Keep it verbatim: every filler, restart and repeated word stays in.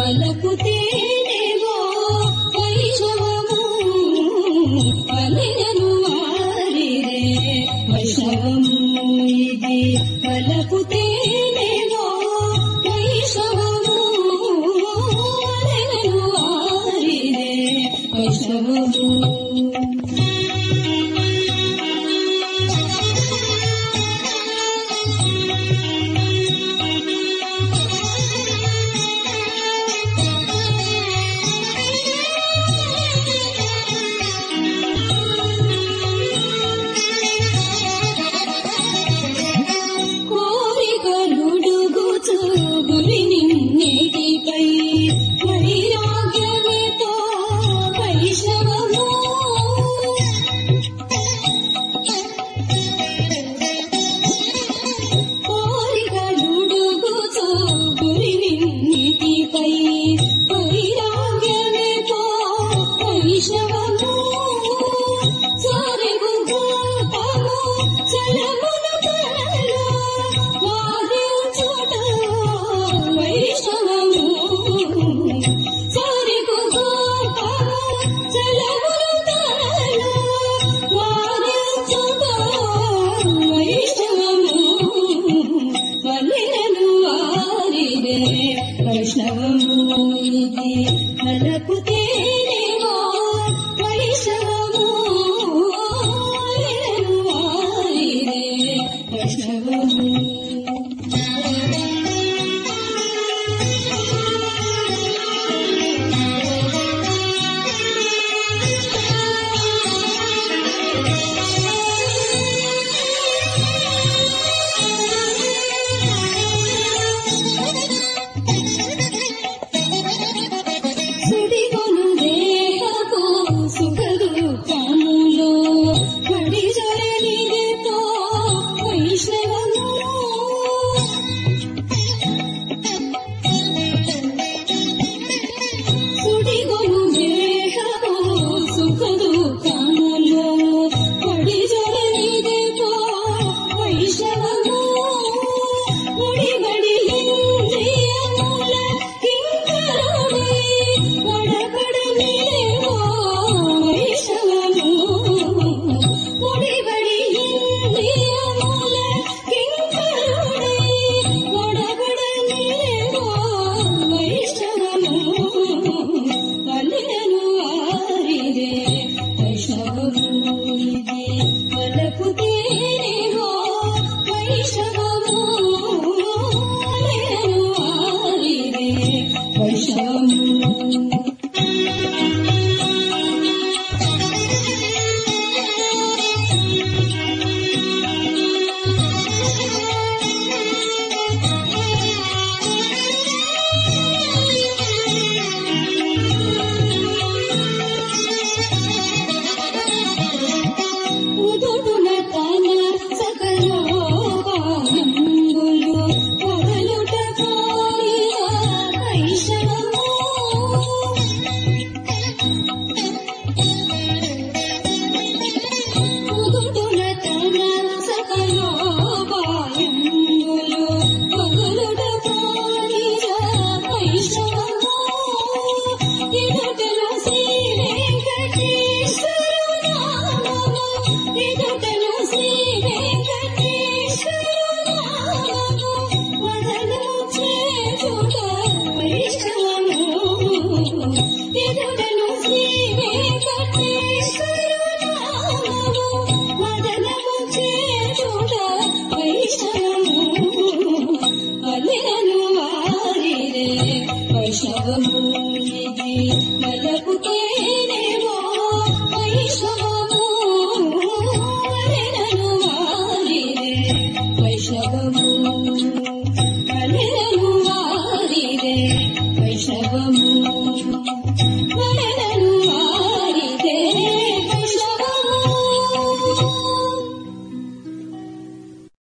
పలకుతేనేవో వైష్ణవము పలినను వారిరే వైష్ణవము ఇది పలకుతేనేవో వైష్ణవము పలినను వారిరే వైష్ణవము. గురి నిన్నిటిపై వైరాగ్యమేతో వైష్ణవము కోరికలుడుగుచు గురి నిన్నిటిపై వైరాగ్యమేతో వైష్ణవము సారెగు గోపము చలమును కలలో వాదించుట వైష్ణవము సారెగు గోపము చలమును కలలో వాదించుట వైష్ణవము పలినను వారిరే వైష్ణవము ఇది పలకుతేనేవో వైష్ణవము పలినను వారిరే వైష్ణవము. సుడిగొను దేహపు సుఖదుఃఖములో పడిజరనితో వైష్ణవము సుడిగొను దేహపు సుఖదుఃఖములో పడిజరనితో వైష్ణవము ముడిబడి ఇంద్రియముల కింకరుడై వడబడనిదేవో వైష్ణవము ముడిబడి ఇంద్రియముల కింకరుడై వడబడనిదేవో వైష్ణవము పలినను వారిరే వైష్ణవము ఇది పలకుతేనేవో వైష్ణవము పలినను వారిరే వైష్ణవము. ఉదుటున తన సకలోపానంబులు పొగలుట కోరిన వైష్ణవము ఉదుటున తన సకలోపానంబులు పొగలుట కోరిన వైష్ణవము ఎదుటలో శ్రీ వెంకటేశ్వరు నామము ఎదుటలో శ్రీ వెంకటేశ్వరు నామము వదనము చేయుట వైష్ణవము ఎదుటలో శ్రీ వెంకటేశ్వరు నామము వదనము చేయుట వైష్ణవము పలినను వారిరే వైష్ణవము ఇది పలకుతేనేవో వైష్ణవము పలినను వారిరే వైష్ణవము పలినను వారిరే వైష్ణవము.